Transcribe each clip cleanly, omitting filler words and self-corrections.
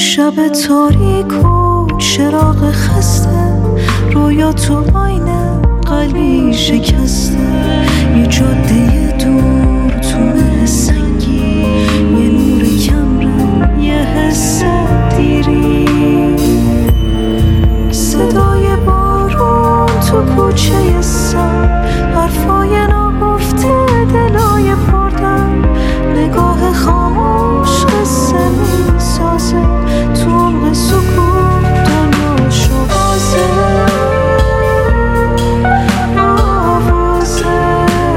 شب تاریک و چراغ خسته، رویا تو آینه قلبی شکسته، یه جاده دور تو مه سنگی، یه نور کمرنگ، یه حس دیری، صدای بارون تو کوچه سر، حرفای ناگفته دلای پردن، نگاه خاموش قصه میسازه، تو عمق سکوت دنیا شو بازه، آوازه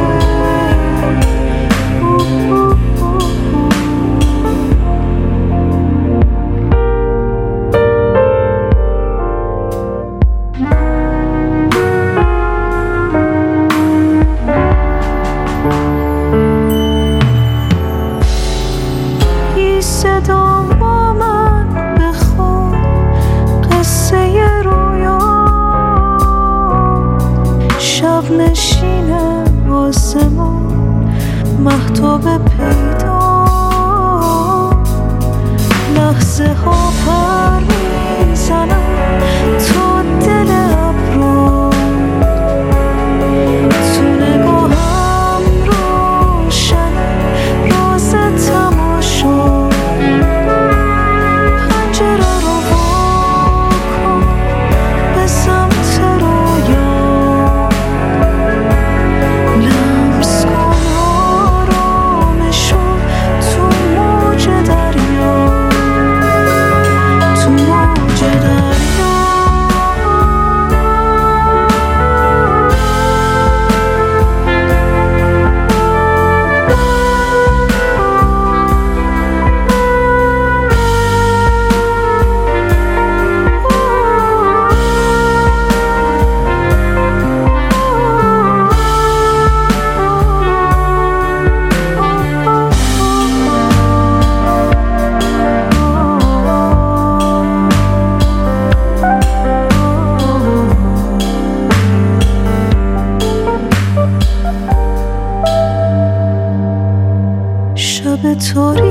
صدا با من بخون قصه رویا، شب نشینه آسمون مهتاب پیدا، لحظه ها پر میزنن تو دل ابرو، تو نگاهم روشنه راز تماشا، شب تاریک